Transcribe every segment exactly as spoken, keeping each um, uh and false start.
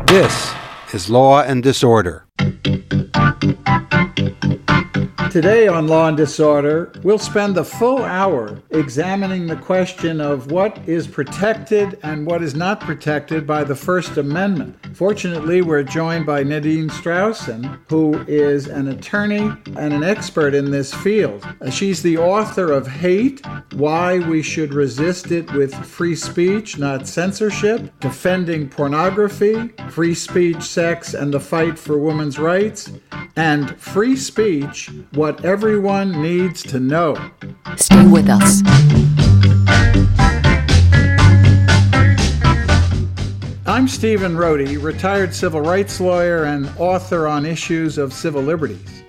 This is Law and Disorder. Today on Law and Disorder, we'll spend the full hour examining the question of what is protected and what is not protected by the First Amendment. Fortunately, we're joined by Nadine Straussen, who is an attorney and an expert in this field. She's the author of Hate, Why We Should Resist It with Free Speech, Not Censorship, Defending Pornography, Free Speech, Sex, and the Fight for Women's Rights, and Free Speech, What Everyone Needs to Know. Stay with us. I'm Stephen Rohde, retired civil rights lawyer and author on issues of civil liberties.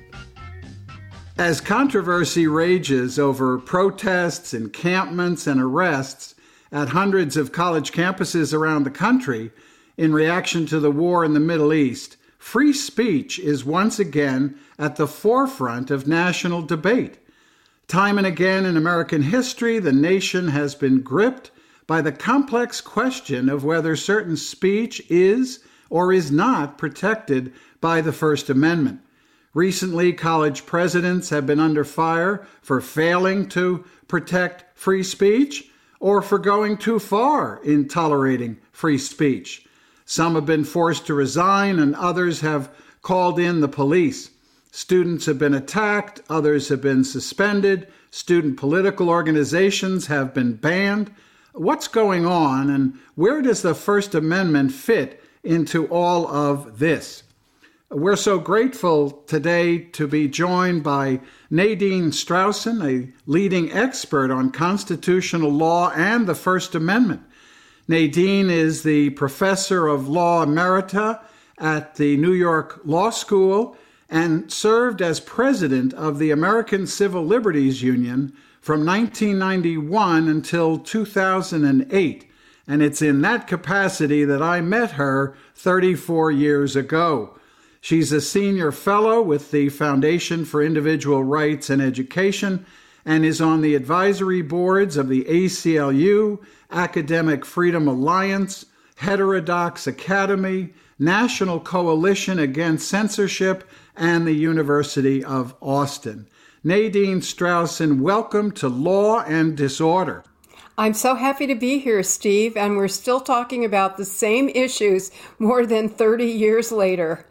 As controversy rages over protests, encampments, and arrests at hundreds of college campuses around the country in reaction to the war in the Middle East, free speech is once again at the forefront of national debate. Time and again in American history, the nation has been gripped by the complex question of whether certain speech is or is not protected by the First Amendment. Recently, college presidents have been under fire for failing to protect free speech or for going too far in tolerating free speech. Some have been forced to resign, and others have called in the police. Students have been attacked, others have been suspended, student political organizations have been banned. What's going on, and where does the First Amendment fit into all of this? We're so grateful today to be joined by Nadine Straussen, a leading expert on constitutional law and the First Amendment. Nadine is the professor of law emerita at the New York Law School and served as president of the American Civil Liberties Union from nineteen ninety-one until two thousand eight. And it's in that capacity that I met her thirty-four years ago. She's a senior fellow with the Foundation for Individual Rights and Education and is on the advisory boards of the A C L U, Academic Freedom Alliance, Heterodox Academy, National Coalition Against Censorship, and the University of Austin. Nadine Straussen, welcome to Law and Disorder. I'm so happy to be here, Steve, and we're still talking about the same issues more than thirty years later.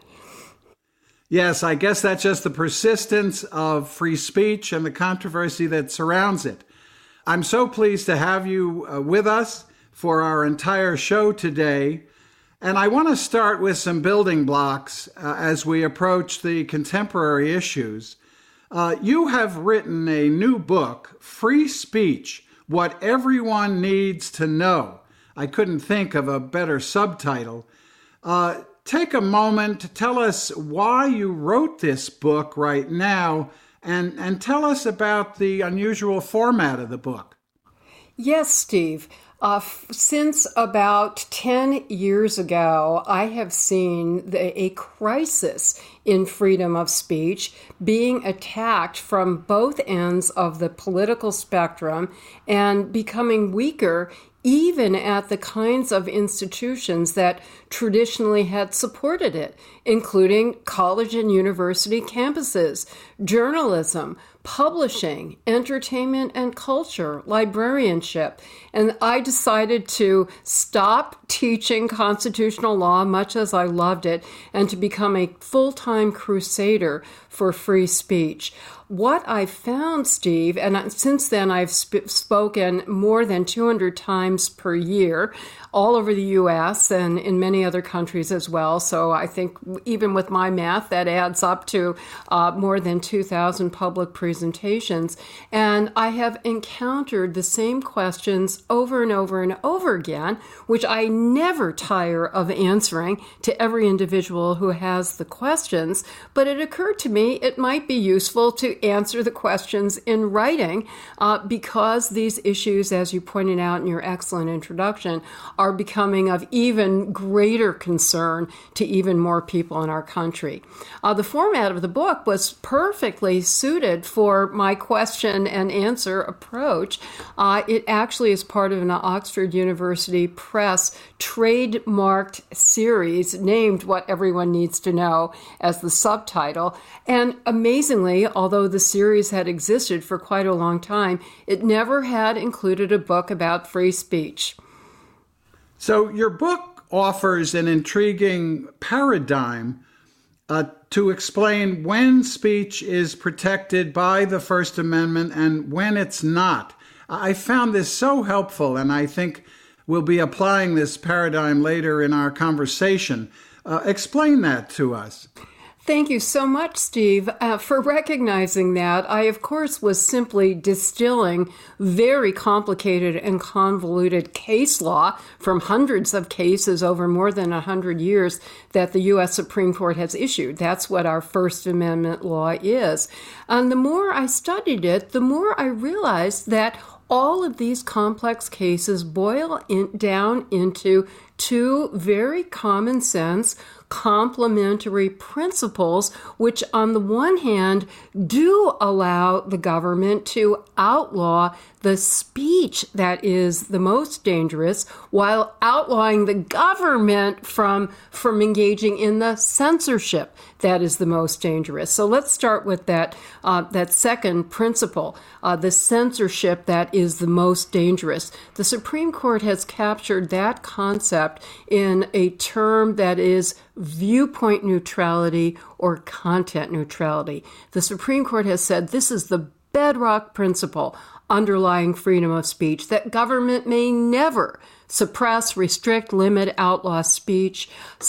Yes, I guess that's just the persistence of free speech and the controversy that surrounds it. I'm so pleased to have you uh, with us for our entire show today. And I want to start with some building blocks uh, as we approach the contemporary issues. Uh, you have written a new book, Free Speech, What Everyone Needs to Know. I couldn't think of a better subtitle. Uh, take a moment to tell us why you wrote this book right now, and, and tell us about the unusual format of the book. Yes, Steve. Uh, f- since about ten years ago, I have seen the, a crisis in freedom of speech being attacked from both ends of the political spectrum and becoming weaker even at the kinds of institutions that traditionally had supported it, including college and university campuses, journalism, publishing, entertainment and culture, librarianship. And I decided to stop teaching constitutional law, much as I loved it, and to become a full-time crusader for free speech. What I found, Steve, and since then I've sp- spoken more than two hundred times per year, all over the U S and in many other countries as well. So I think even with my math, that adds up to uh, more than two thousand public presentations. And I have encountered the same questions over and over and over again, which I never tire of answering to every individual who has the questions. But it occurred to me it might be useful to answer the questions in writing uh, because these issues, as you pointed out in your excellent introduction, are becoming of even greater concern to even more people in our country. Uh, the format of the book was perfectly suited for for my question and answer approach. Uh, it actually is part of an Oxford University Press trademarked series named What Everyone Needs to Know as the subtitle. And amazingly, although the series had existed for quite a long time, it never had included a book about free speech. So your book offers an intriguing paradigm uh, to explain when speech is protected by the First Amendment and when it's not. I found this so helpful, and I think we'll be applying this paradigm later in our conversation. Uh, explain that to us. Thank you so much, Steve, uh, for recognizing that. I, of course, was simply distilling very complicated and convoluted case law from hundreds of cases over more than one hundred years that the U S Supreme Court has issued. That's what our First Amendment law is. And the more I studied it, the more I realized that all of these complex cases boil in, down into two very common sense complementary principles, which on the one hand do allow the government to outlaw the speech that is the most dangerous while outlawing the government from, from engaging in the censorship that is the most dangerous. So let's start with that, uh, that second principle, uh, the censorship that is the most dangerous. The Supreme Court has captured that concept in a term that is viewpoint neutrality or content neutrality. The Supreme Court has said this is the bedrock principle underlying freedom of speech, that government may never suppress, restrict, limit, outlaw speech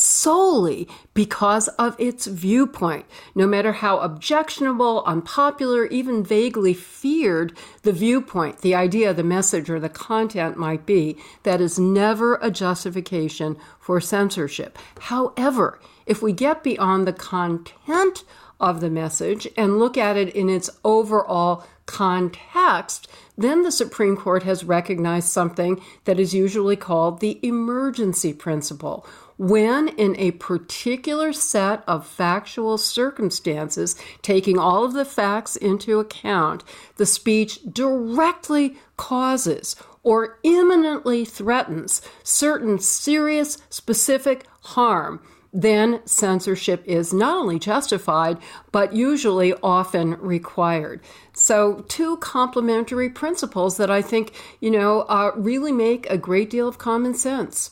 solely because of its viewpoint. No matter how objectionable, unpopular, even vaguely feared the viewpoint, the idea, the message, or the content might be, that is never a justification for censorship. However, if we get beyond the content of the message and look at it in its overall context, then the Supreme Court has recognized something that is usually called the emergency principle. When in a particular set of factual circumstances, taking all of the facts into account, the speech directly causes or imminently threatens certain serious, specific harm, then censorship is not only justified, but usually often required. So two complementary principles that I think, you know, uh, really make a great deal of common sense.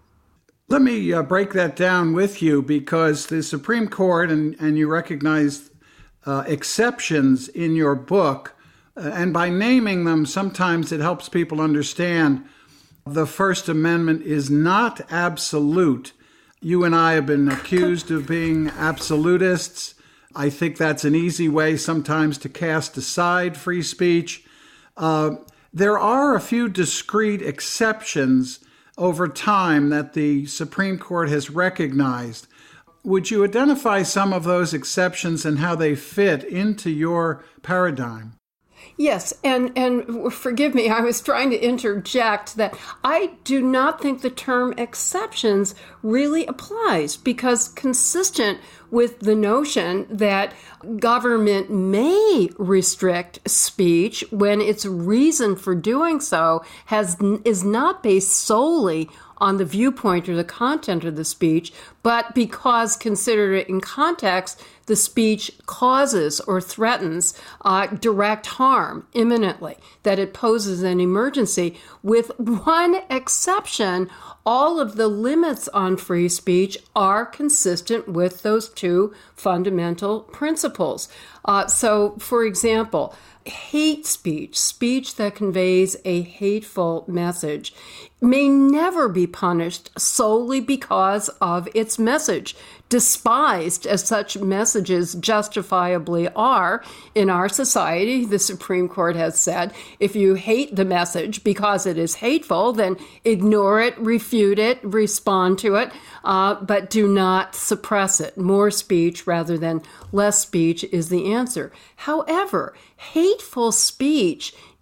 Let me uh, break that down with you, because the Supreme Court, and, and you recognize uh, exceptions in your book, uh, and by naming them, sometimes it helps people understand the First Amendment is not absolute. You and I have been accused of being absolutists. I think that's an easy way sometimes to cast aside free speech. Uh, there are a few discrete exceptions over time that the Supreme Court has recognized. Would you identify some of those exceptions and how they fit into your paradigm? Yes, and, and forgive me, I was trying to interject that I do not think the term exceptions really applies, because consistent with the notion that government may restrict speech when its reason for doing so has is not based solely on the viewpoint or the content of the speech, but because considered in context, the speech causes or threatens uh, direct harm imminently, that it poses an emergency. With one exception, all of the limits on free speech are consistent with those two fundamental principles. Uh, so, for example, hate speech, speech that conveys a hateful message, may never be punished solely because of its message, despised as such messages justifiably are in our society. The Supreme Court has said, if you hate the message because it is hateful, then ignore it, refute it, respond to it, uh, but do not suppress it. More speech rather than less speech is the answer. However, hateful speech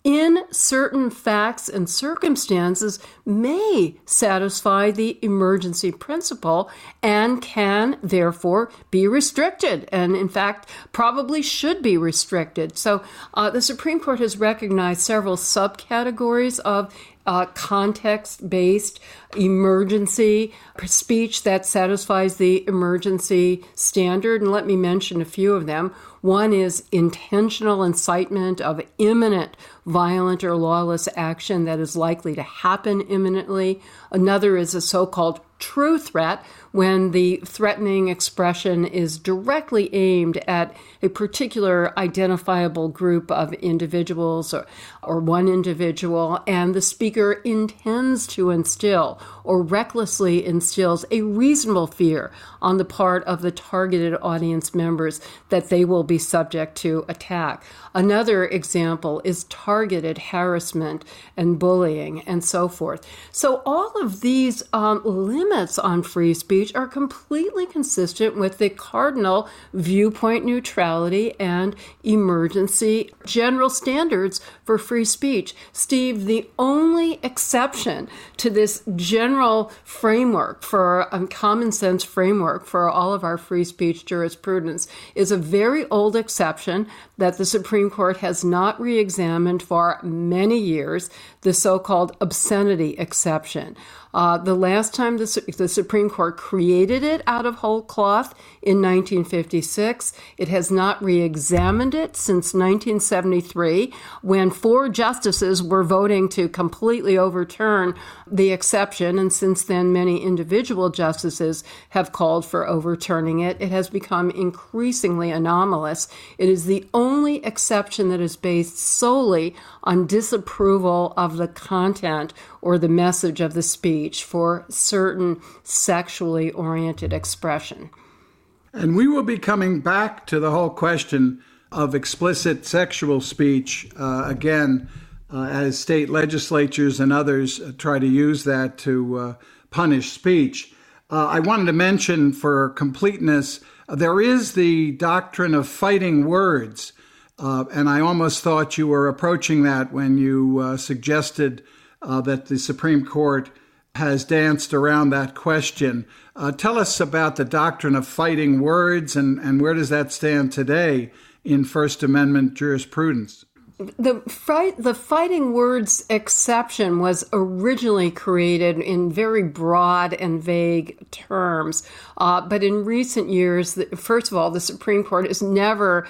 in certain facts and circumstances may satisfy the emergency principle and can therefore be restricted, and in fact probably should be restricted. So uh, the Supreme Court has recognized several subcategories of Uh, context-based emergency speech that satisfies the emergency standard. And let me mention a few of them. One is intentional incitement of imminent violent or lawless action that is likely to happen imminently. Another is a so-called true threat, when the threatening expression is directly aimed at a particular identifiable group of individuals or, or one individual, and the speaker intends to instill or recklessly instills a reasonable fear on the part of the targeted audience members that they will be subject to attack. Another example is targeted harassment and bullying and so forth. So all of these um, limits on free speech are completely consistent with the cardinal viewpoint neutrality and emergency general standards for free speech. Steve, the only exception to this general framework for a um, common sense framework for all of our free speech jurisprudence is a very old exception that the Supreme Court has not re-examined for many years, the so-called obscenity exception. Uh, the last time the, the Supreme Court created it out of whole cloth in nineteen fifty-six. It has not re-examined it since nineteen seventy-three, when four justices were voting to completely overturn the exception, and since then many individual justices have called for overturning it. It has become increasingly anomalous. It is the only exception that is based solely on disapproval of the content or the message of the speech for certain sexually oriented expression. And we will be coming back to the whole question of explicit sexual speech uh, again, uh, as state legislatures and others uh, try to use that to uh, punish speech. Uh, I wanted to mention for completeness, uh, there is the doctrine of fighting words. Uh, and I almost thought you were approaching that when you uh, suggested uh, that the Supreme Court has danced around that question. Uh, tell us about the doctrine of fighting words, and, and where does that stand today in First Amendment jurisprudence? The fight, the fighting words exception was originally created in very broad and vague terms. Uh, but in recent years, the, first of all, the Supreme Court has never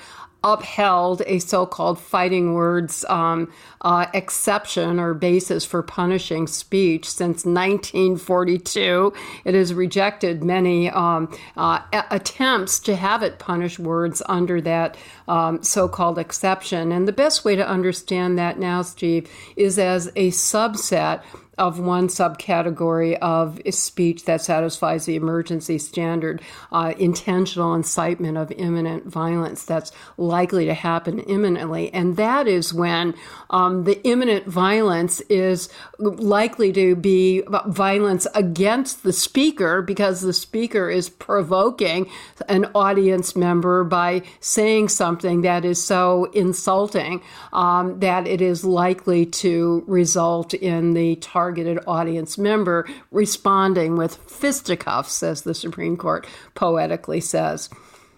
upheld a so-called fighting words um, uh, exception or basis for punishing speech since nineteen forty-two. It has rejected many um, uh, a- attempts to have it punish words under that um, so-called exception. And the best way to understand that now, Steve, is as a subset of one subcategory of speech that satisfies the emergency standard, uh, intentional incitement of imminent violence that's likely to happen imminently. And that is when um, the imminent violence is likely to be violence against the speaker, because the speaker is provoking an audience member by saying something that is so insulting um, that it is likely to result in the target targeted audience member responding with fisticuffs, as the Supreme Court poetically says.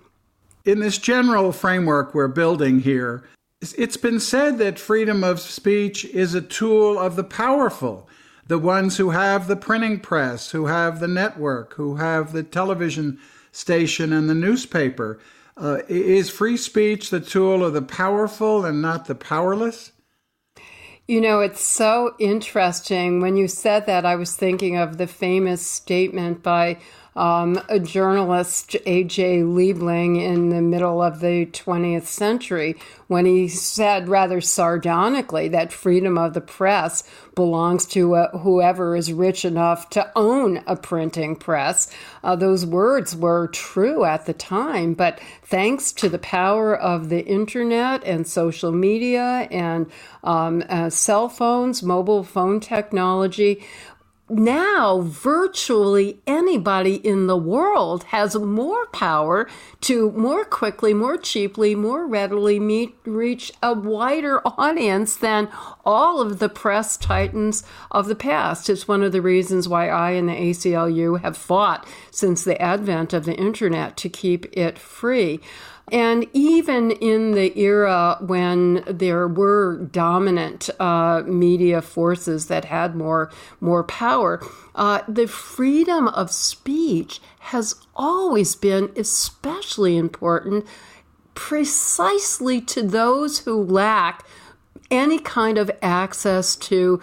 In this general framework we're building here, it's been said that freedom of speech is a tool of the powerful, the ones who have the printing press, who have the network, who have the television station and the newspaper. Uh, is free speech the tool of the powerful and not the powerless? You know, it's so interesting. When you said that, I was thinking of the famous statement by um, a journalist, A J Liebling, in the middle of the twentieth century, when he said rather sardonically that freedom of the press belongs to uh, whoever is rich enough to own a printing press. Uh, those words were true at the time, but thanks to the power of the internet and social media and um, uh, cell phones, mobile phone technology, now virtually anybody in the world has more power to more quickly, more cheaply, more readily meet, reach a wider audience than all of the press titans of the past. It's one of the reasons why I and the A C L U have fought since the advent of the internet to keep it free. And even in the era when there were dominant uh, media forces that had more more power, uh, the freedom of speech has always been especially important precisely to those who lack any kind of access to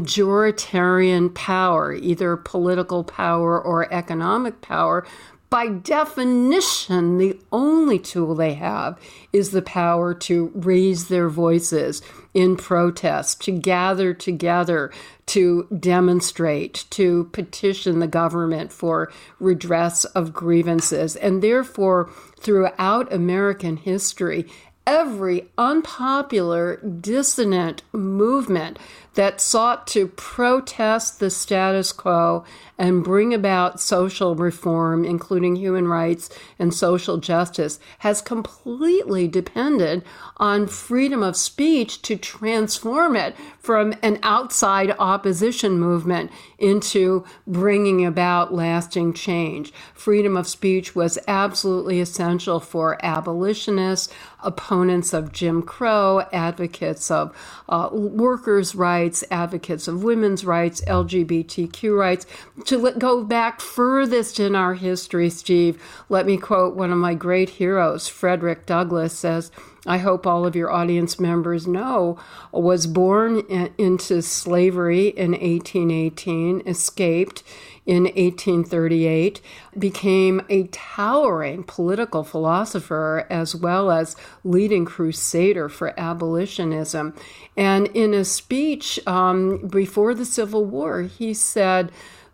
majoritarian power, either political power or economic power. By definition, the only tool they have is the power to raise their voices in protest, to gather together, to demonstrate, to petition the government for redress of grievances. And therefore, throughout American history, every unpopular, dissonant movement that sought to protest the status quo and bring about social reform, including human rights and social justice, has completely depended on freedom of speech to transform it from an outside opposition movement into bringing about lasting change. Freedom of speech was absolutely essential for abolitionists, opponents of Jim Crow, advocates of uh, workers' rights, advocates of women's rights, L G B T Q rights. To let go back furthest in our history, Steve, let me quote one of my great heroes, Frederick Douglass says, I hope all of your audience members know, was born in, into slavery in eighteen eighteen, escaped in eighteen thirty-eight, became a towering political philosopher as well as leading crusader for abolitionism. And in a speech um, before the Civil War, he said,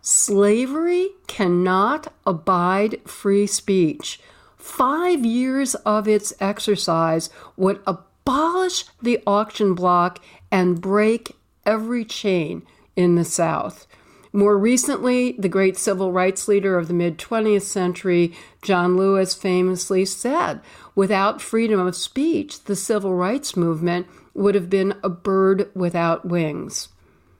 slavery cannot abide free speech. Five years of its exercise would abolish the auction block and break every chain in the South. More recently, the great civil rights leader of the mid-twentieth century, John Lewis, famously said, without freedom of speech, the civil rights movement would have been a bird without wings.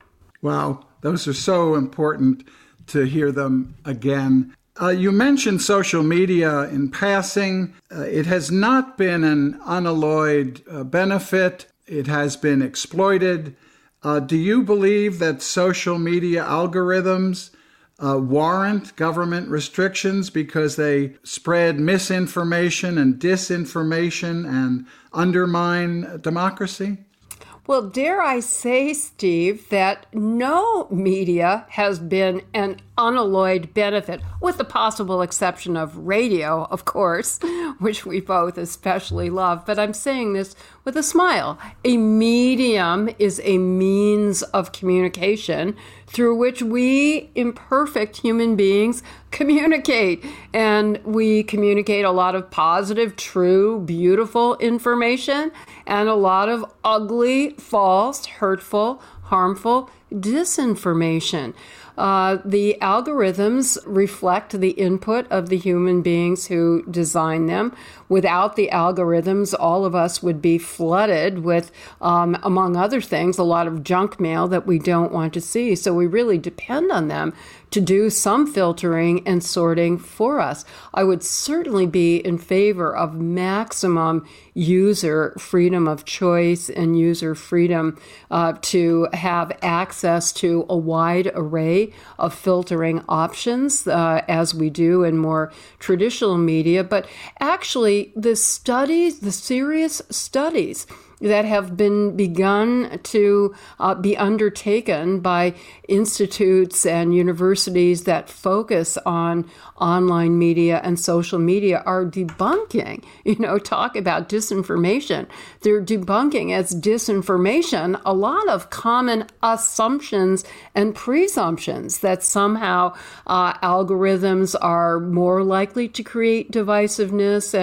Wow, those are so important to hear them again. Uh, you mentioned social media in passing. Uh, it has not been an unalloyed uh, benefit. It has been exploited. Uh, do you believe that social media algorithms uh, warrant government restrictions because they spread misinformation and disinformation and undermine democracy? Well, dare I say, Steve, that no media has been an unalloyed benefit, with the possible exception of radio, of course, which we both especially love. But I'm saying this with a smile. A medium is a means of communication through which we imperfect human beings communicate. And we communicate a lot of positive, true, beautiful information and a lot of ugly, false, hurtful, harmful disinformation. Uh, the algorithms reflect the input of the human beings who design them. Without the algorithms, all of us would be flooded with, um, among other things, a lot of junk mail that we don't want to see. So we really depend on them to do some filtering and sorting for us. I would certainly be in favor of maximum user freedom of choice and user freedom uh, to have access to a wide array of filtering options uh, as we do in more traditional media. But actually, the studies, the serious studies that have been begun to uh, be undertaken by institutes and universities that focus on online media and social media are debunking, you know, talk about disinformation. They're debunking as disinformation a lot of common assumptions and presumptions that somehow uh, algorithms are more likely to create divisiveness and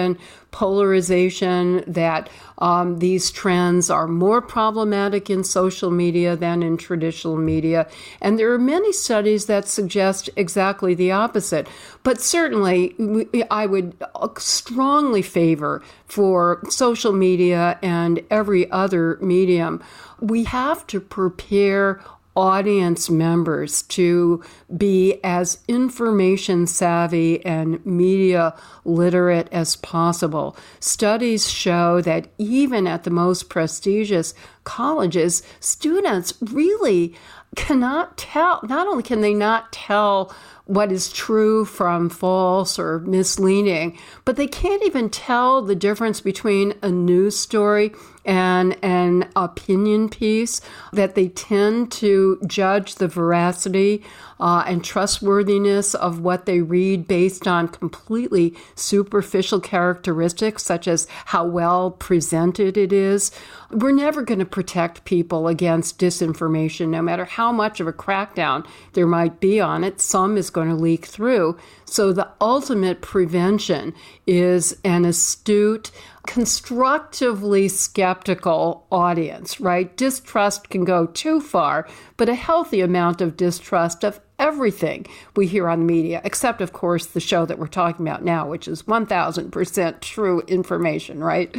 polarization, that um, these trends are more problematic in social media than in traditional media. And there are many studies that suggest exactly the opposite. But certainly, I would strongly favor for social media and every other medium, we have to prepare audience members to be as information savvy and media literate as possible. Studies show that even at the most prestigious colleges, students really cannot tell, not only can they not tell what is true from false or misleading, but they can't even tell the difference between a news story and an opinion piece, that they tend to judge the veracity uh, and trustworthiness of what they read based on completely superficial characteristics, such as how well presented it is. We're never going to protect people against disinformation, no matter how much of a crackdown there might be on it. Some is going to leak through. So the ultimate prevention is an astute, constructively skeptical audience, right? Distrust can go too far, but a healthy amount of distrust of everything we hear on the media, except, of course, the show that we're talking about now, which is one thousand percent true information, right?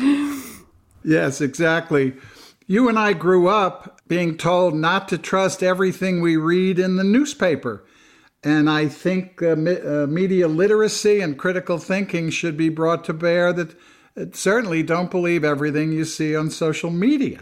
Yes, exactly. You and I grew up being told not to trust everything we read in the newspaper. And I think uh, me- uh, media literacy and critical thinking should be brought to bear that uh, certainly don't believe everything you see on social media.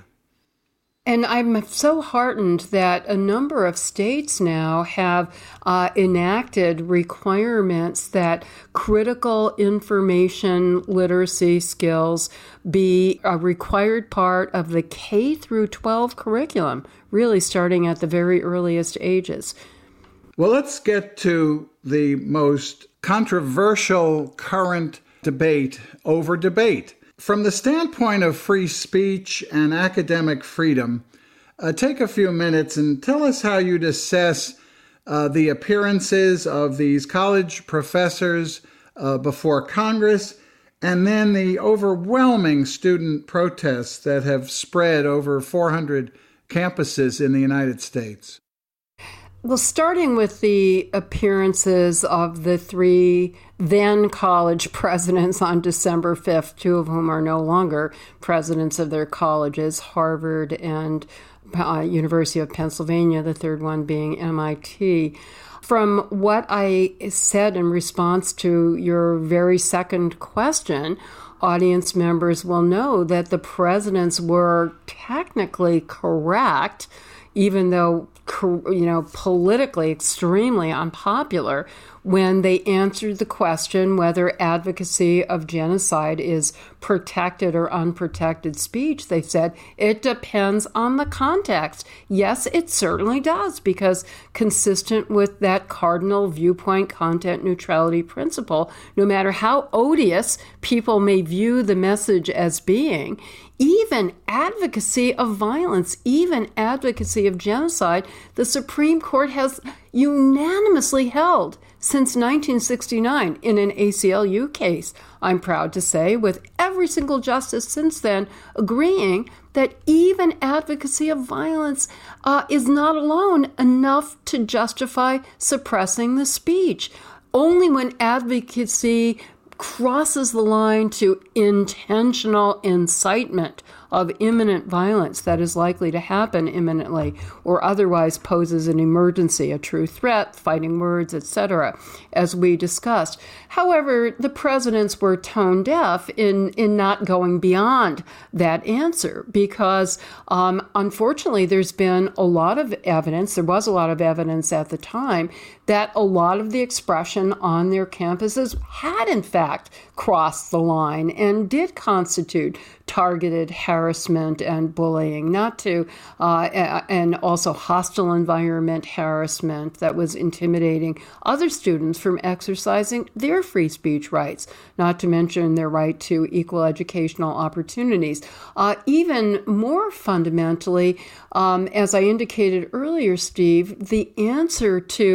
And I'm so heartened that a number of states now have uh, enacted requirements that critical information literacy skills be a required part of the K through twelve curriculum, really starting at the very earliest ages. Well, let's get to the most controversial current debate over debate. From the standpoint of free speech and academic freedom, uh, take a few minutes and tell us how you'd assess uh, the appearances of these college professors uh, before Congress, and then the overwhelming student protests that have spread over four hundred campuses in the United States. Well, starting with the appearances of the three then college presidents on December fifth, two of whom are no longer presidents of their colleges, Harvard and uh, University of Pennsylvania, the third one being M I T. From what I said in response to your very second question, audience members will know that the presidents were technically correct, even though, you know, politically extremely unpopular, when they answered the question whether advocacy of genocide is protected or unprotected speech. They said it depends on the context. Yes, it certainly does, because consistent with that cardinal viewpoint content neutrality principle, no matter how odious people may view the message as being, even advocacy of violence, even advocacy of genocide, the Supreme Court has unanimously held since nineteen sixty-nine in an A C L U case, I'm proud to say, with every single justice since then agreeing that even advocacy of violence uh, is not alone enough to justify suppressing the speech. Only when advocacy crosses the line to intentional incitement of imminent violence that is likely to happen imminently or otherwise poses an emergency, a true threat, fighting words, et cetera, as we discussed. However, the presidents were tone deaf in, in not going beyond that answer because, um, unfortunately, there's been a lot of evidence, there was a lot of evidence at the time, that a lot of the expression on their campuses had, in fact, crossed the line and did constitute targeted harassment and bullying, not to, uh, and also hostile environment harassment that was intimidating other students from exercising their free speech rights, not to mention their right to equal educational opportunities. Uh, even more fundamentally, um, as I indicated earlier, Steve, the answer to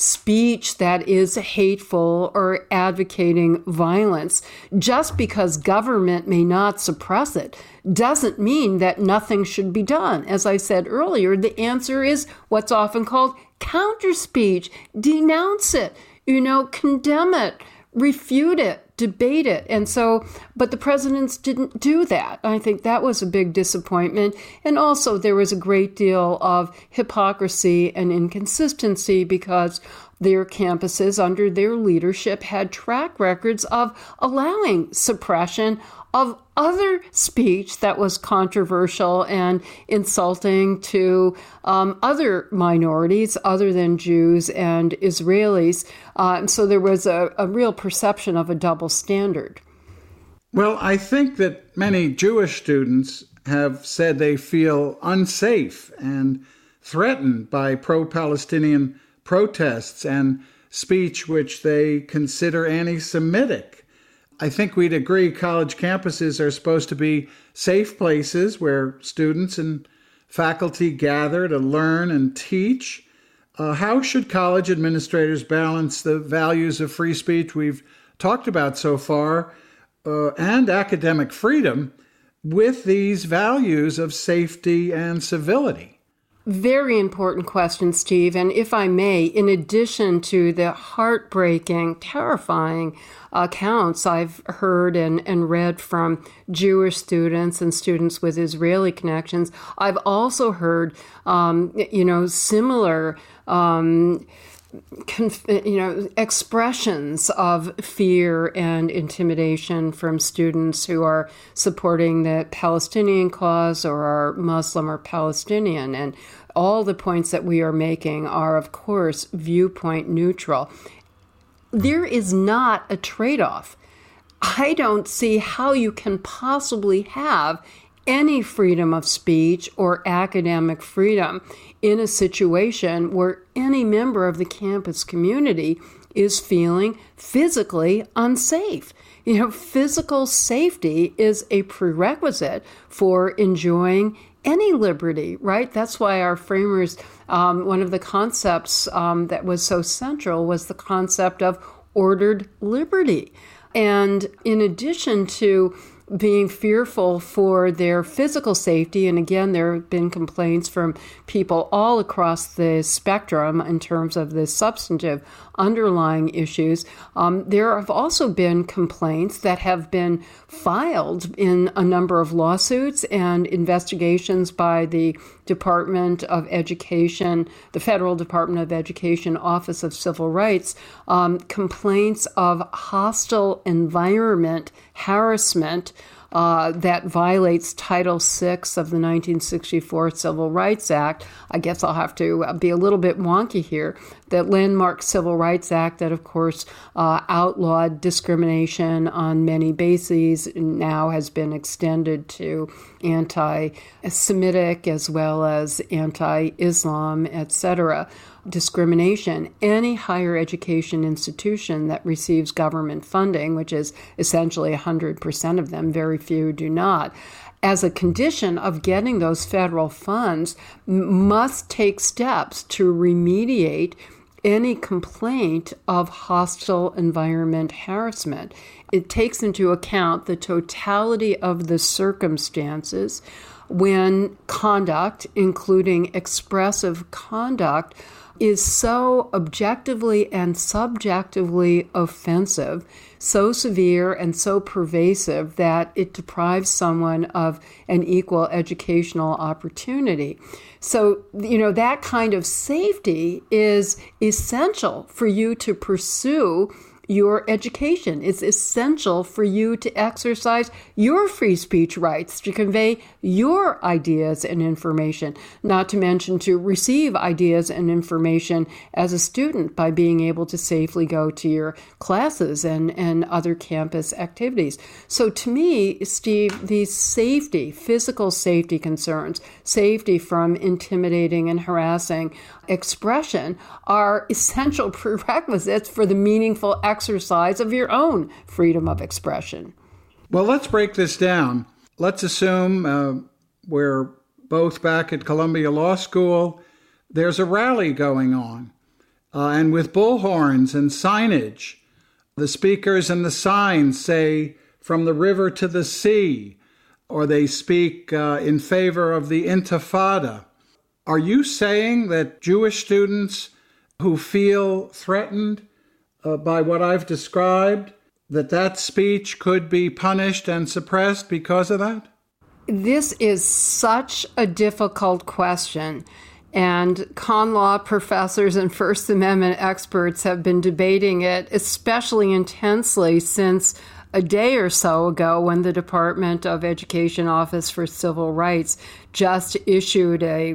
speech that is hateful or advocating violence. Just because government may not suppress it doesn't mean that nothing should be done. As I said earlier, the answer is what's often called counter speech. Denounce it, you know, condemn it, refute it, debate it. And so, but the presidents didn't do that. I think that was a big disappointment. And also there was a great deal of hypocrisy and inconsistency because their campuses under their leadership had track records of allowing suppression of other speech that was controversial and insulting to um, other minorities other than Jews and Israelis. Uh, so there was a, a real perception of a double standard. Well, I think that many Jewish students have said they feel unsafe and threatened by pro-Palestinian protests and speech which they consider anti-Semitic. I think we'd agree college campuses are supposed to be safe places where students and faculty gather to learn and teach. Uh, how should college administrators balance the values of free speech we've talked about so far uh, and academic freedom with these values of safety and civility? Very important question, Steve. And if I may, in addition to the heartbreaking, terrifying accounts I've heard and, and read from Jewish students and students with Israeli connections, I've also heard, um, you know, similar um Conf- you know, expressions of fear and intimidation from students who are supporting the Palestinian cause or are Muslim or Palestinian. And all the points that we are making are, of course, viewpoint neutral. There is not a trade-off. I don't see how you can possibly have any freedom of speech or academic freedom in a situation where any member of the campus community is feeling physically unsafe. You know, physical safety is a prerequisite for enjoying any liberty, right? That's why our framers, um, one of the concepts um, that was so central was the concept of ordered liberty. And in addition to being fearful for their physical safety, and again, there have been complaints from people all across the spectrum in terms of the substantive underlying issues. Um, there have also been complaints that have been filed in a number of lawsuits and investigations by the Department of Education, the Federal Department of Education Office of Civil Rights, um, complaints of hostile environment harassment uh, that violates Title six of the nineteen sixty-four Civil Rights Act. I guess I'll have to be a little bit wonky here. That landmark Civil Rights Act that, of course, uh, outlawed discrimination on many bases now has been extended to anti-Semitic as well as anti-Islam, et cetera discrimination. Any higher education institution that receives government funding, which is essentially one hundred percent of them, very few do not, as a condition of getting those federal funds, m- must take steps to remediate any complaint of hostile environment harassment. It takes into account the totality of the circumstances when conduct, including expressive conduct, is so objectively and subjectively offensive, so severe and so pervasive that it deprives someone of an equal educational opportunity. So, you know, that kind of safety is essential for you to pursue your education. It's essential for you to exercise your free speech rights, to convey your ideas and information, not to mention to receive ideas and information as a student by being able to safely go to your classes and, and other campus activities. So to me, Steve, these safety, physical safety concerns, safety from intimidating and harassing expression are essential prerequisites for the meaningful exercise of your own freedom of expression. Well, let's break this down. Let's assume uh, we're both back at Columbia Law School. There's a rally going on. uh, and with bullhorns and signage. The speakers and the signs say, "From the river to the sea," or they speak uh, in favor of the Intifada. Are you saying that Jewish students who feel threatened uh, by what I've described, that that speech could be punished and suppressed because of that? This is such a difficult question, and con law professors and First Amendment experts have been debating it especially intensely since a day or so ago when the Department of Education Office for Civil Rights just issued a,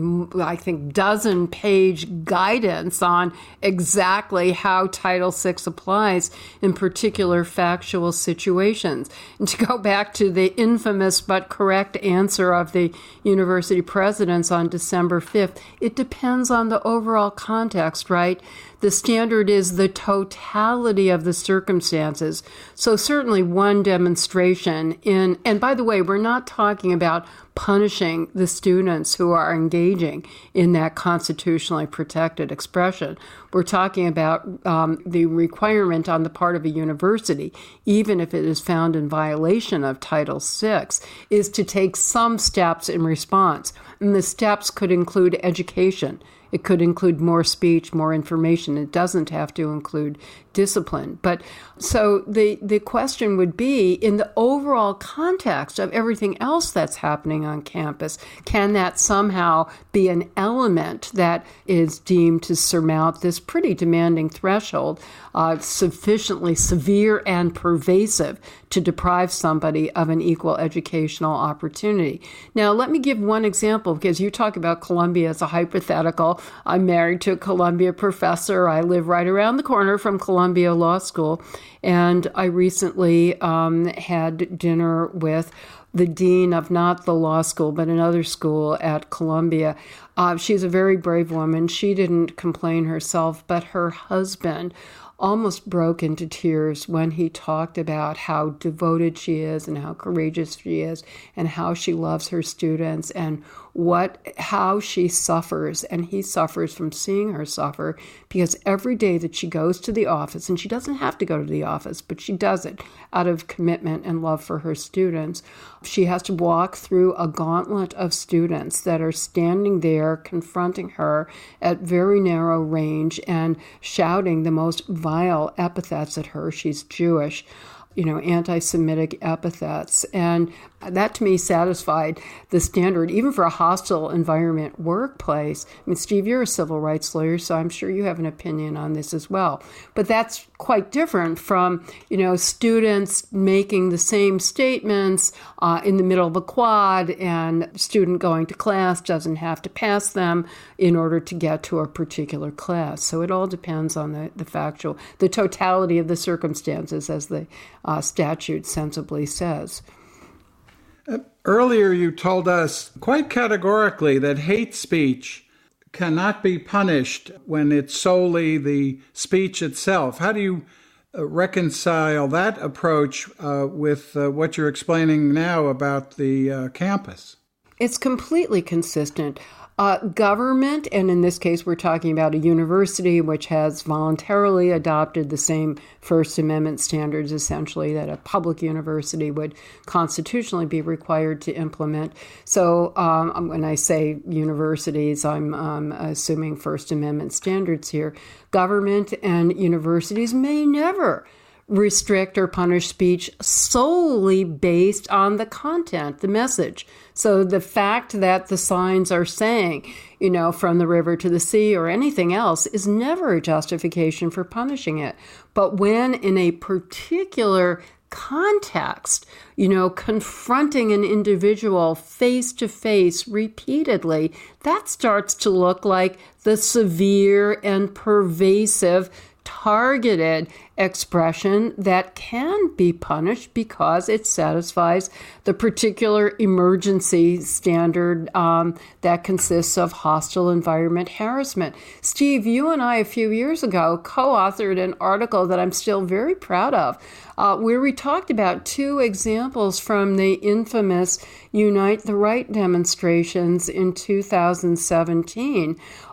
I think, dozen-page guidance on exactly how Title six applies in particular factual situations. And to go back to the infamous but correct answer of the university presidents on December fifth, it depends on the overall context, right? The standard is the totality of the circumstances. So certainly one demonstration in, and by the way, we're not talking about punishing the students who are engaging in that constitutionally protected expression. We're talking about um, the requirement on the part of a university, even if it is found in violation of Title six, is to take some steps in response. And the steps could include education. It could include more speech, more information. It doesn't have to include discipline. But so the, the question would be, in the overall context of everything else that's happening on campus, can that somehow be an element that is deemed to surmount this pretty demanding threshold, uh, sufficiently severe and pervasive to deprive somebody of an equal educational opportunity? Now, let me give one example, because you talk about Columbia as a hypothetical. I'm married to a Columbia professor. I live right around the corner from Columbia Law School. And I recently um, had dinner with the dean of not the law school, but another school at Columbia. Uh, she's a very brave woman. She didn't complain herself, but her husband almost broke into tears when he talked about how devoted she is and how courageous she is and how she loves her students and what how she suffers. And he suffers from seeing her suffer, because every day that she goes to the office, and she doesn't have to go to the office, but she does it out of commitment and love for her students, she has to walk through a gauntlet of students that are standing there confronting her at very narrow range and shouting the most vile epithets at her. She's Jewish, you know, anti-Semitic epithets. And that, to me, satisfied the standard, even for a hostile environment workplace. I mean, Steve, you're a civil rights lawyer, so I'm sure you have an opinion on this as well. But that's quite different from, you know, students making the same statements uh, in the middle of a quad, and student going to class doesn't have to pass them in order to get to a particular class. So it all depends on the, the factual, the totality of the circumstances, as the uh, statute sensibly says. Uh, earlier, you told us quite categorically that hate speech cannot be punished when it's solely the speech itself. How do you uh, reconcile that approach uh, with uh, what you're explaining now about the uh, campus? It's completely consistent. Uh, government, and in this case we're talking about a university which has voluntarily adopted the same First Amendment standards, essentially, that a public university would constitutionally be required to implement. So um, when I say universities, I'm um, assuming First Amendment standards here. Government and universities may never restrict or punish speech solely based on the content, the message. So the fact that the signs are saying, you know, from the river to the sea or anything else is never a justification for punishing it. But when in a particular context, you know, confronting an individual face to face repeatedly, that starts to look like the severe and pervasive targeted expression that can be punished because it satisfies the particular emergency standard um, that consists of hostile environment harassment. Steve, you and I a few years ago co-authored an article that I'm still very proud of, uh, where we talked about two examples from the infamous Unite the Right demonstrations in two thousand seventeen.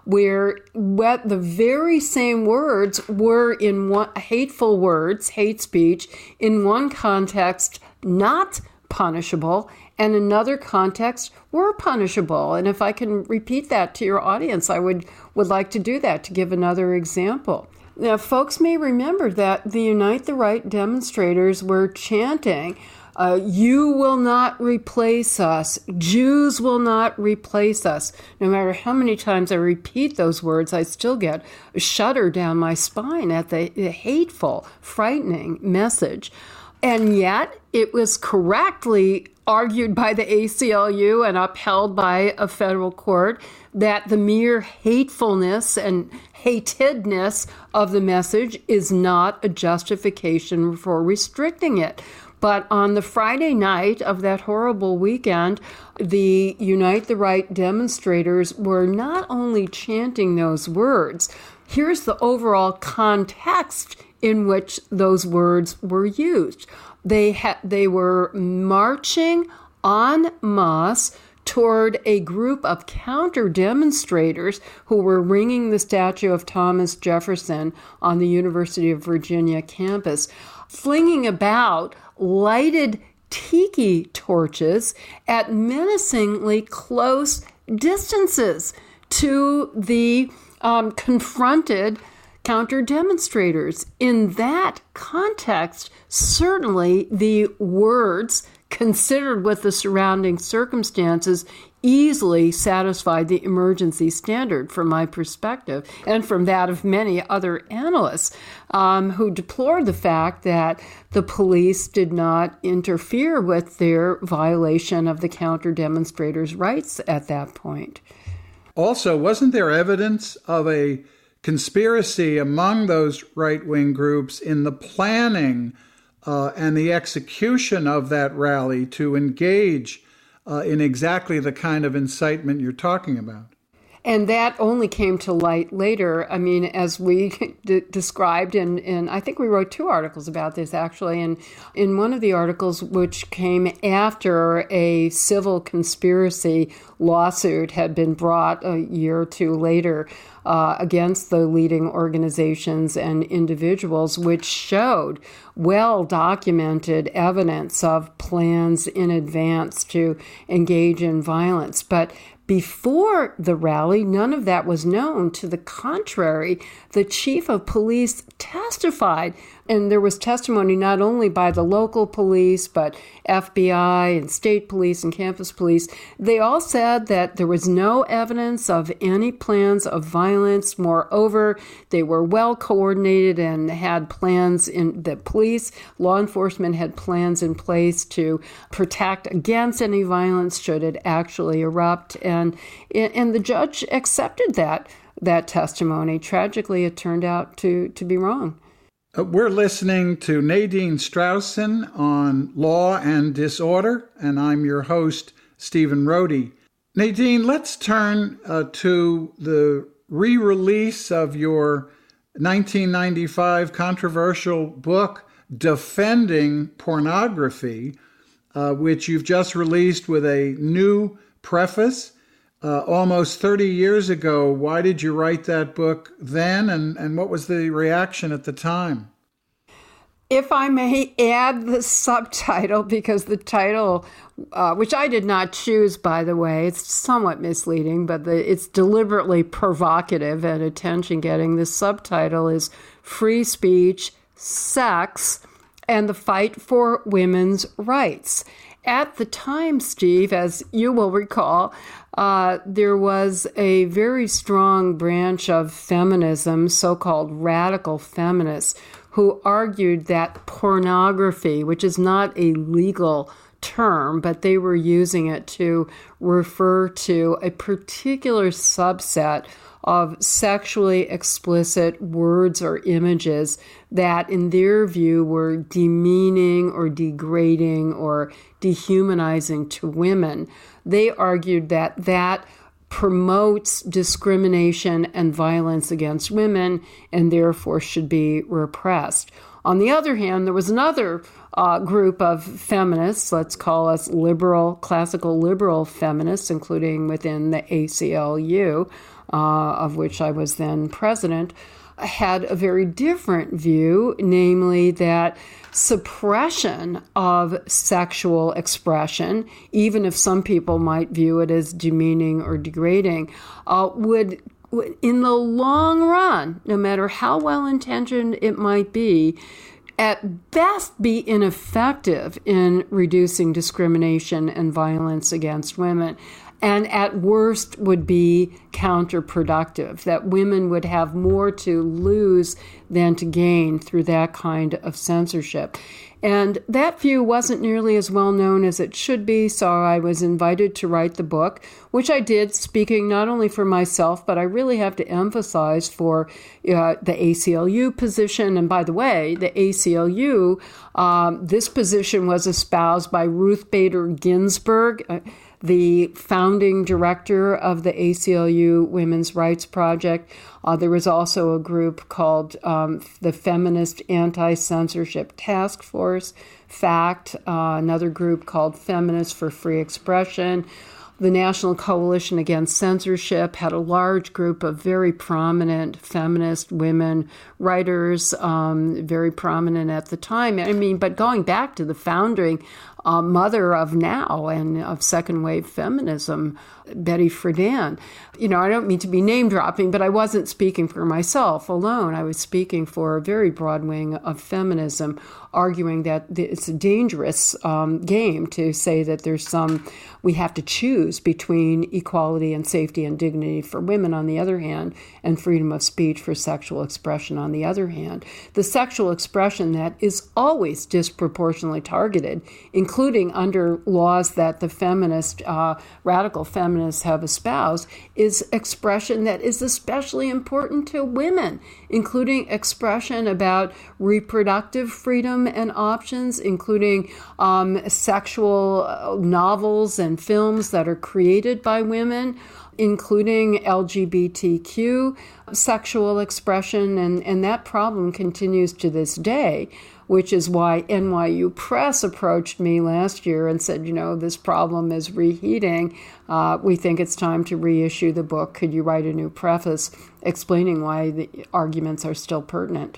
where what the very same words were in one, hateful words, hate speech, in one context not punishable, and another context were punishable. And if I can repeat that to your audience, I would, would like to do that, to give another example. Now, folks may remember that the Unite the Right demonstrators were chanting, uh, you will not replace us. Jews will not replace us. No matter how many times I repeat those words, I still get a shudder down my spine at the, the hateful, frightening message. And yet, it was correctly argued by the A C L U and upheld by a federal court that the mere hatefulness and hatedness of the message is not a justification for restricting it. But on the Friday night of that horrible weekend, the Unite the Right demonstrators were not only chanting those words, here's the overall context in which those words were used. They ha- they were marching en masse toward a group of counter-demonstrators who were ringing the statue of Thomas Jefferson on the University of Virginia campus, flinging about lighted tiki torches at menacingly close distances to the um, confronted counter-demonstrators. In that context, certainly the words, considered with the surrounding circumstances, easily satisfied the emergency standard from my perspective and from that of many other analysts um, who deplored the fact that the police did not interfere with their violation of the counter-demonstrators' rights at that point. Also, wasn't there evidence of a conspiracy among those right-wing groups in the planning uh, and the execution of that rally to engage uh, in exactly the kind of incitement you're talking about? And that only came to light later. I mean, as we d- described, in, in, I think we wrote two articles about this, actually. And in one of the articles, which came after a civil conspiracy lawsuit had been brought a year or two later uh, against the leading organizations and individuals, which showed well-documented evidence of plans in advance to engage in violence. But before the rally, none of that was known. To the contrary, the chief of police testified, and there was testimony not only by the local police, but F B I and state police and campus police. They all said that there was no evidence of any plans of violence. Moreover, they were well coordinated and had plans in the police, law enforcement had plans in place to protect against any violence should it actually erupt. And, and the judge accepted that, that testimony. Tragically, it turned out to, to be wrong. Uh, we're listening to Nadine Straussen on Law and Disorder, and I'm your host, Stephen Rohde. Nadine, let's turn uh, to the re-release of your nineteen ninety-five controversial book, Defending Pornography, uh, which you've just released with a new preface. Uh, almost thirty years ago, why did you write that book then, and, and what was the reaction at the time? If I may add the subtitle, because the title, uh, which I did not choose, by the way, it's somewhat misleading, but the, it's deliberately provocative and attention-getting. The subtitle is Free Speech, Sex, and the Fight for Women's Rights. At the time, Steve, as you will recall, uh, there was a very strong branch of feminism, so-called radical feminists, who argued that pornography, which is not a legal term, but they were using it to refer to a particular subset of sexually explicit words or images that, in their view, were demeaning or degrading or dehumanizing to women. They argued that that promotes discrimination and violence against women and therefore should be repressed. On the other hand, there was another uh, group of feminists, let's call us liberal, classical liberal feminists, including within the A C L U, uh, of which I was then president, had a very different view, namely that suppression of sexual expression, even if some people might view it as demeaning or degrading, uh, would, would, in the long run, no matter how well-intentioned it might be, at best be ineffective in reducing discrimination and violence against women, and at worst would be counterproductive, that women would have more to lose than to gain through that kind of censorship. And that view wasn't nearly as well known as it should be, so I was invited to write the book, which I did, speaking not only for myself, but I really have to emphasize for uh, the A C L U position. And by the way, the A C L U, um, this position was espoused by Ruth Bader Ginsburg, uh, the founding director of the A C L U Women's Rights Project. Uh, there was also a group called um, the Feminist Anti-Censorship Task Force, FACT, uh, another group called Feminists for Free Expression. The National Coalition Against Censorship had a large group of very prominent feminist women writers, um, very prominent at the time. I mean, but going back to the founding uh, mother of now and of second wave feminism, Betty Friedan. You know, I don't mean to be name dropping, but I wasn't speaking for myself alone. I was speaking for a very broad wing of feminism, arguing that it's a dangerous um, game to say that there's some, we have to choose between equality and safety and dignity for women on the other hand, and freedom of speech for sexual expression on the other hand. The sexual expression that is always disproportionately targeted, including under laws that the feminist, uh, radical feminists have espoused, is expression that is especially important to women, including expression about reproductive freedom and options, including um, sexual novels and films that are created by women, including L G B T Q sexual expression, and, and that problem continues to this day, which is why N Y U Press approached me last year and said, you know, this problem is reheating. Uh, we think it's time to reissue the book. Could you write a new preface explaining why the arguments are still pertinent?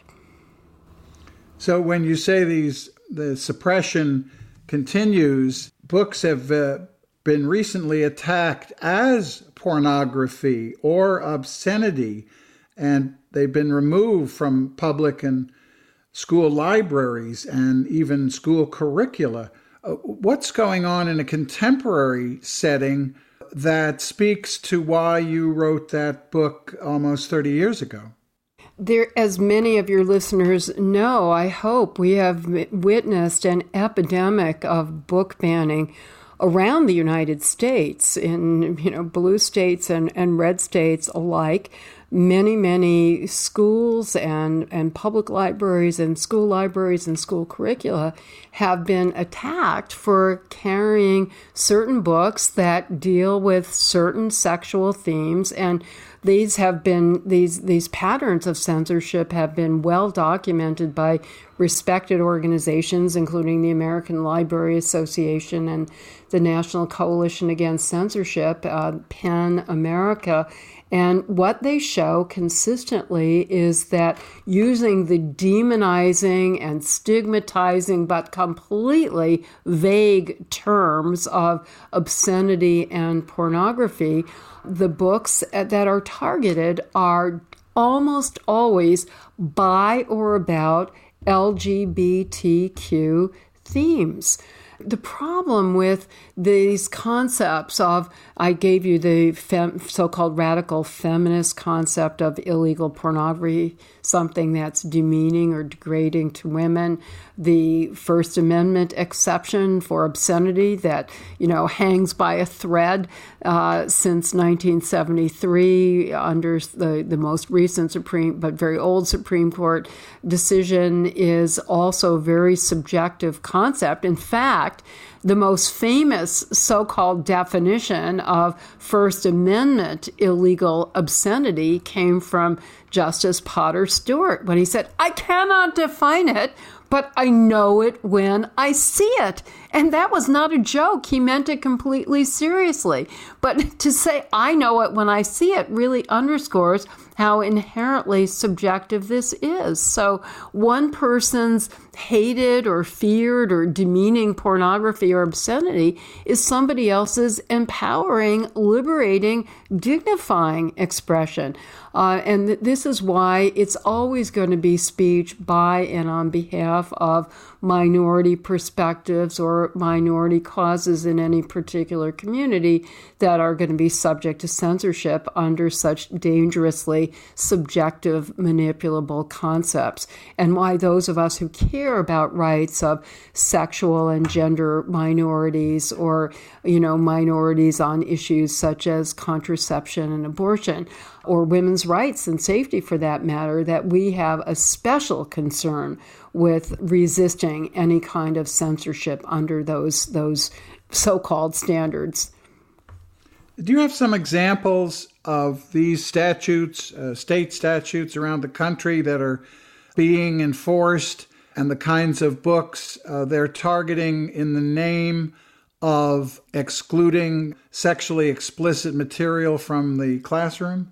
So when you say these the suppression continues, books have uh, been recently attacked as pornography or obscenity, and they've been removed from public and school libraries and even school curricula. Uh, what's going on in a contemporary setting that speaks to why you wrote that book almost thirty years ago? There, as many of your listeners know, I hope, we have witnessed an epidemic of book banning around the United States, in you know blue states and, and red states alike. Many, many schools and, and public libraries and school libraries and school curricula have been attacked for carrying certain books that deal with certain sexual themes, and these have been these these patterns of censorship have been well documented by respected organizations, including the American Library Association and the National Coalition Against Censorship, uh, PEN America. And what they show consistently is that using the demonizing and stigmatizing but completely vague terms of obscenity and pornography, the books that are targeted are almost always by or about L G B T Q themes. The problem with these concepts of, I gave you the fem, so-called radical feminist concept of illegal pornography, something that's demeaning or degrading to women, the First Amendment exception for obscenity that, you know, hangs by a thread uh, since nineteen seventy-three under the, the most recent Supreme, but very old Supreme Court decision, is also a very subjective concept. In fact, the most famous so-called definition of First Amendment illegal obscenity came from Justice Potter Stewart when he said, I cannot define it, but I know it when I see it. And that was not a joke. He meant it completely seriously. But to say I know it when I see it really underscores how inherently subjective this is. So one person's hated or feared or demeaning pornography or obscenity is somebody else's empowering, liberating, dignifying expression. Uh, and th- this is why it's always going to be speech by and on behalf of minority perspectives or minority causes in any particular community that are going to be subject to censorship under such dangerously subjective, manipulable concepts. And why those of us who care about rights of sexual and gender minorities or, you know, minorities on issues such as contraception and abortion, or women's rights and safety for that matter, that we have a special concern with resisting any kind of censorship under those those so-called standards. Do you have some examples of these statutes, uh, state statutes around the country that are being enforced and the kinds of books uh, they're targeting in the name of excluding sexually explicit material from the classroom?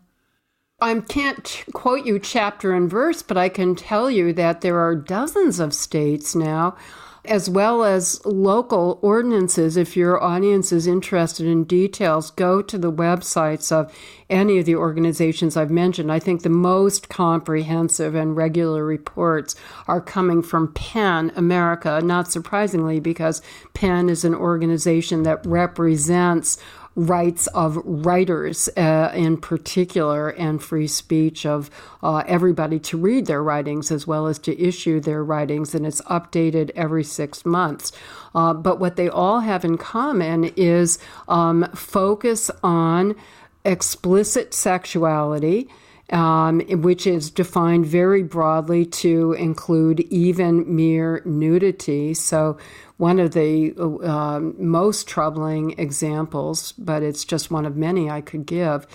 I can't quote you chapter and verse, but I can tell you that there are dozens of states now, as well as local ordinances. If your audience is interested in details, go to the websites of any of the organizations I've mentioned. I think the most comprehensive and regular reports are coming from PEN America, not surprisingly, because PEN is an organization that represents rights of writers uh, in particular, and free speech of uh, everybody to read their writings as well as to issue their writings, and it's updated every six months. Uh, but what they all have in common is um, focus on explicit sexuality, Um, which is defined very broadly to include even mere nudity. So one of the uh, most troubling examples, but it's just one of many I could give,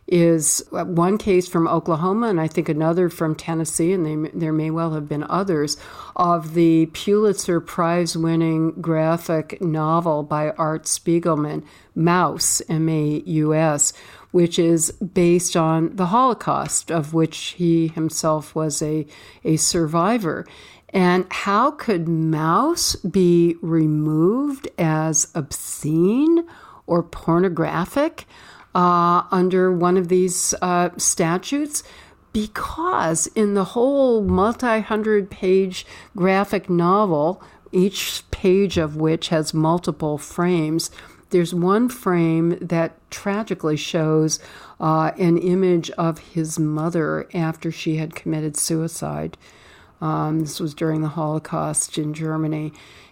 is one case from Oklahoma, and I think another from Tennessee, and they, there may well have been others, of the Pulitzer Prize-winning graphic novel by Art Spiegelman, Maus, M A U S, which is based on the Holocaust, of which he himself was a, a survivor. And how could Maus be removed as obscene or pornographic uh, under one of these uh, statutes? Because in the whole multi-hundred page graphic novel, each page of which has multiple frames, there's one frame that tragically shows uh, an image of his mother after she had committed suicide. Um, this was during the Holocaust in Germany.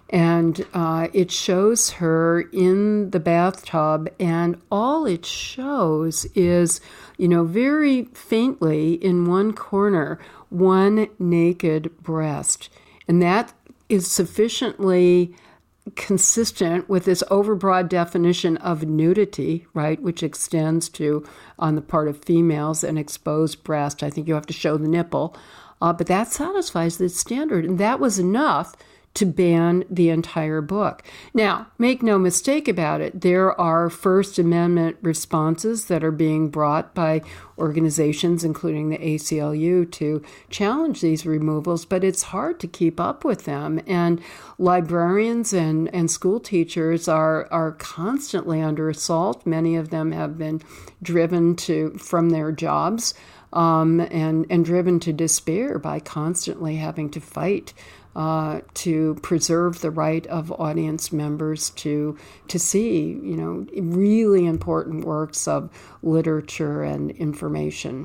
And uh, it shows her in the bathtub, and all it shows is, you know, very faintly in one corner, one naked breast. And that is sufficiently consistent with this overbroad definition of nudity, right, which extends to, on the part of females, an exposed breast. I think you have to show the nipple. Uh, but that satisfies this standard, and that was enough to ban the entire book. Now, make no mistake about it, there are First Amendment responses that are being brought by organizations, including the A C L U, to challenge these removals, but it's hard to keep up with them. And librarians and, and school teachers are, are constantly under assault. Many of them have been driven to from their jobs um, and, and driven to despair by constantly having to fight Uh, to preserve the right of audience members to to see, you know, really important works of literature and information.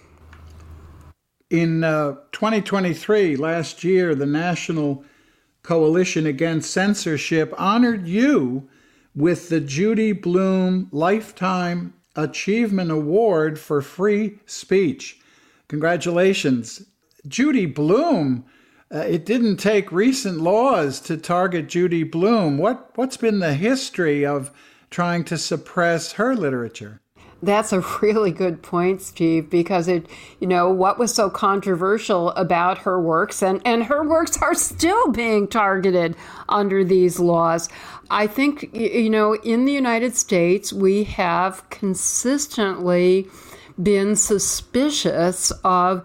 In uh, twenty twenty-three, last year, the National Coalition Against Censorship honored you with the Judy Blume Lifetime Achievement Award for Free Speech. Congratulations. Judy Blume. Uh, it didn't take recent laws to target Judy Blume. What, what's been the history of trying to suppress her literature? That's a really good point, Steve, because it, you know, what was so controversial about her works, and, and her works are still being targeted under these laws. I think, you know, in the United States, we have consistently been suspicious of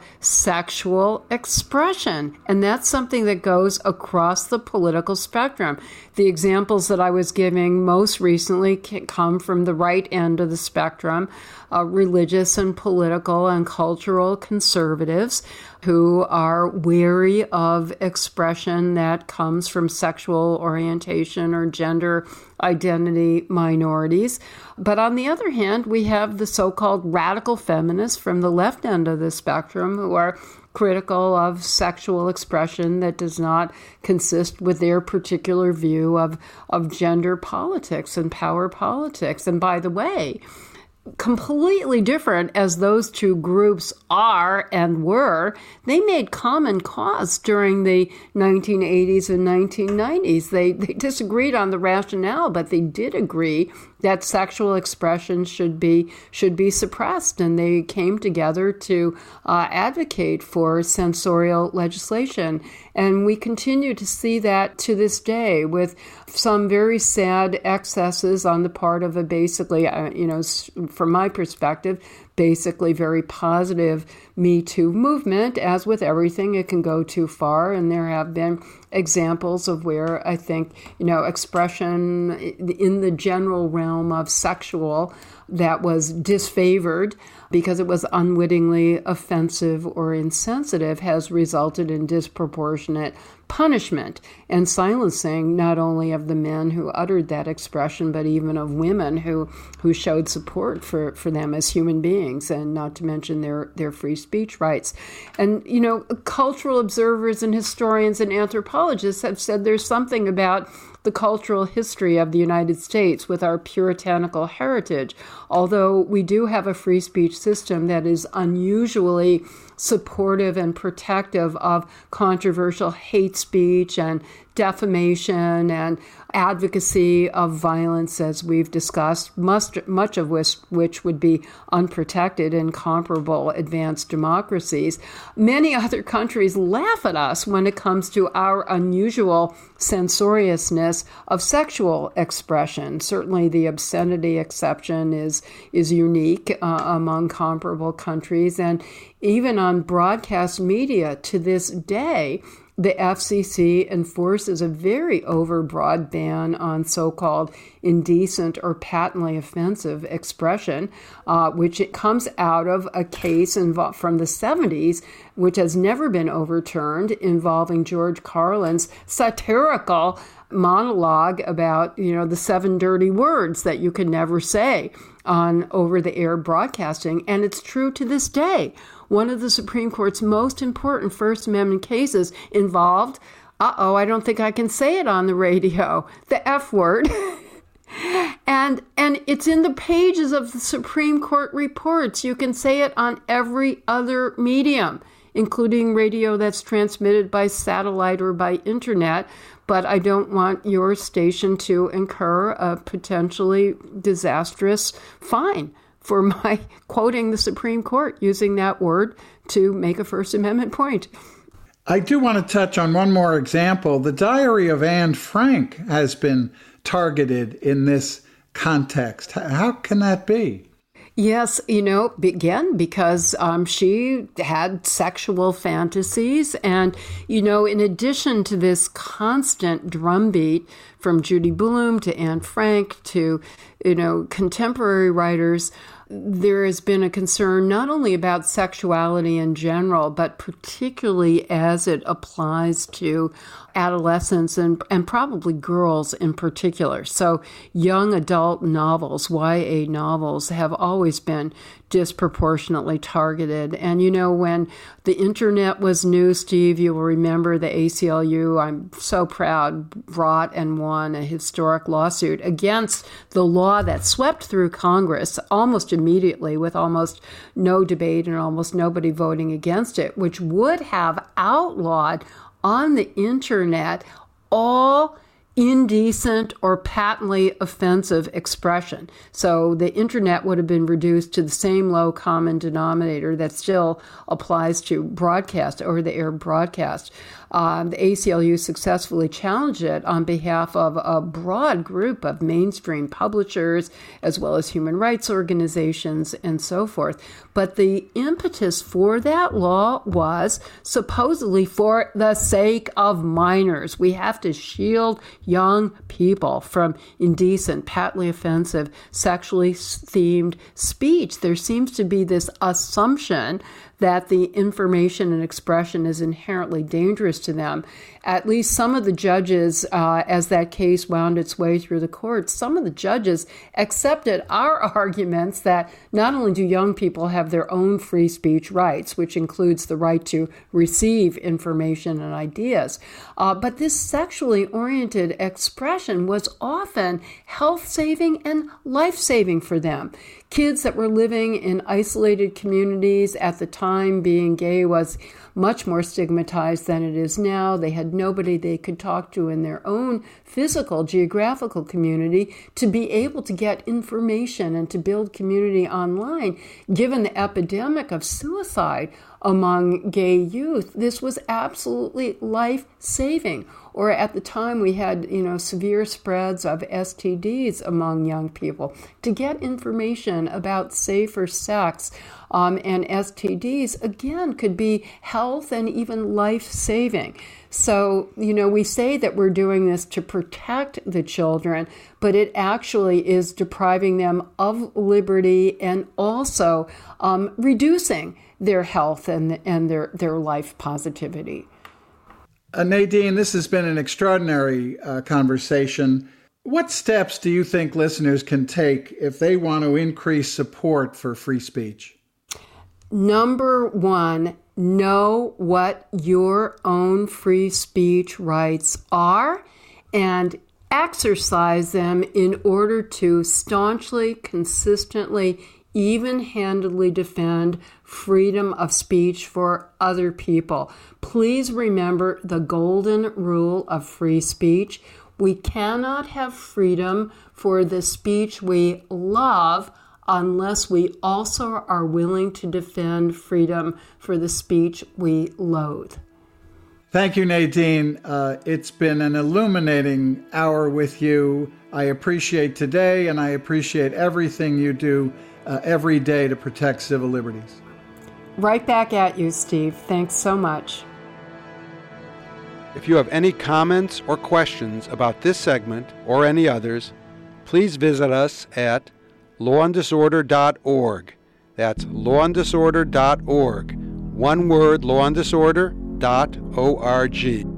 sexual expression. And that's something that goes across the political spectrum. The examples that I was giving most recently come from the right end of the spectrum, uh, religious and political and cultural conservatives who are wary of expression that comes from sexual orientation or gender identity minorities. But on the other hand, we have the so-called radical feminists from the left end of the spectrum who are critical of sexual expression that does not consist with their particular view of, of gender politics and power politics. And by the way, completely different as those two groups are and were, they made common cause during the nineteen eighties and nineteen nineties. They, they disagreed on the rationale, but they did agree that sexual expression should be should be suppressed, and they came together to uh, advocate for censorial legislation. And we continue to see that to this day, with some very sad excesses on the part of a basically, uh, you know, from my perspective, basically very positive Me Too movement. As with everything, it can go too far, and there have been examples of where I think, you know, expression in the general realm of sexual that was disfavored because it was unwittingly offensive or insensitive has resulted in disproportionate punishment and silencing not only of the men who uttered that expression, but even of women who, who showed support for, for them as human beings, and not to mention their, their free speech rights. And, you know, cultural observers and historians and anthropologists have said there's something about the cultural history of the United States with our puritanical heritage. Although we do have a free speech system that is unusually supportive and protective of controversial hate speech and defamation and advocacy of violence, as we've discussed, much, much of which, which would be unprotected in comparable advanced democracies. Many other countries laugh at us when it comes to our unusual censoriousness of sexual expression. Certainly the obscenity exception is, is unique uh, among comparable countries, and even on broadcast media to this day, the F C C enforces a very overbroad ban on so-called indecent or patently offensive expression, uh, which it comes out of a case invo- from the seventies, which has never been overturned, involving George Carlin's satirical monologue about, you know, the seven dirty words that you can never say on over-the-air broadcasting. And it's true to this day. One of the Supreme Court's most important First Amendment cases involved, uh-oh, I don't think I can say it on the radio, the F word. and and it's in the pages of the Supreme Court reports. You can say it on every other medium, including radio that's transmitted by satellite or by internet. But I don't want your station to incur a potentially disastrous fine for my quoting the Supreme Court, using that word to make a First Amendment point. I do want to touch on one more example. The Diary of Anne Frank has been targeted in this context. How can that be? Yes, you know, again, because um, she had sexual fantasies. And, you know, in addition to this constant drumbeat from Judy Blume to Anne Frank to, you know, contemporary writers, there has been a concern not only about sexuality in general, but particularly as it applies to adolescents and, and probably girls in particular. So young adult novels, Y A novels, have always been disproportionately targeted. And, you know, when the internet was new, Steve, you will remember the A C L U, I'm so proud, brought and won a historic lawsuit against the law that swept through Congress almost immediately with almost no debate and almost nobody voting against it, which would have outlawed on the internet all indecent or patently offensive expression. So the internet would have been reduced to the same low common denominator that still applies to broadcast, over-the-air broadcast. Um, the A C L U successfully challenged it on behalf of a broad group of mainstream publishers, as well as human rights organizations and so forth. But the impetus for that law was supposedly for the sake of minors. We have to shield young people from indecent, patently offensive, sexually themed speech. There seems to be this assumption that the information and expression is inherently dangerous to them. At least some of the judges, uh, as that case wound its way through the courts, some of the judges accepted our arguments that not only do young people have their own free speech rights, which includes the right to receive information and ideas, uh, but this sexually oriented expression was often health-saving and life-saving for them. Kids that were living in isolated communities at the time, being gay was much more stigmatized than it is now. They had nobody they could talk to in their own physical, geographical community to be able to get information and to build community online. Given the epidemic of suicide among gay youth, this was absolutely life-saving. Or at the time we had, you know, severe spreads of S T Ds among young people. To get information about safer sex um, and S T Ds, again, could be health and even life-saving. So, you know, we say that we're doing this to protect the children, but it actually is depriving them of liberty and also um, reducing their health and, and their, their life positivity. Uh, Nadine, this has been an extraordinary uh, conversation. What steps do you think listeners can take if they want to increase support for free speech? Number one, know what your own free speech rights are and exercise them in order to staunchly, consistently, even-handedly defend freedom of speech for other people. Please remember the golden rule of free speech. We cannot have freedom for the speech we love unless we also are willing to defend freedom for the speech we loathe. Thank you, Nadine. Uh, it's been an illuminating hour with you. I appreciate today, and I appreciate everything you do uh, every day to protect civil liberties. Right back at you, Steve. Thanks so much. If you have any comments or questions about this segment or any others, please visit us at law and disorder dot org. That's law and disorder dot org. One word, law and disorder dot org.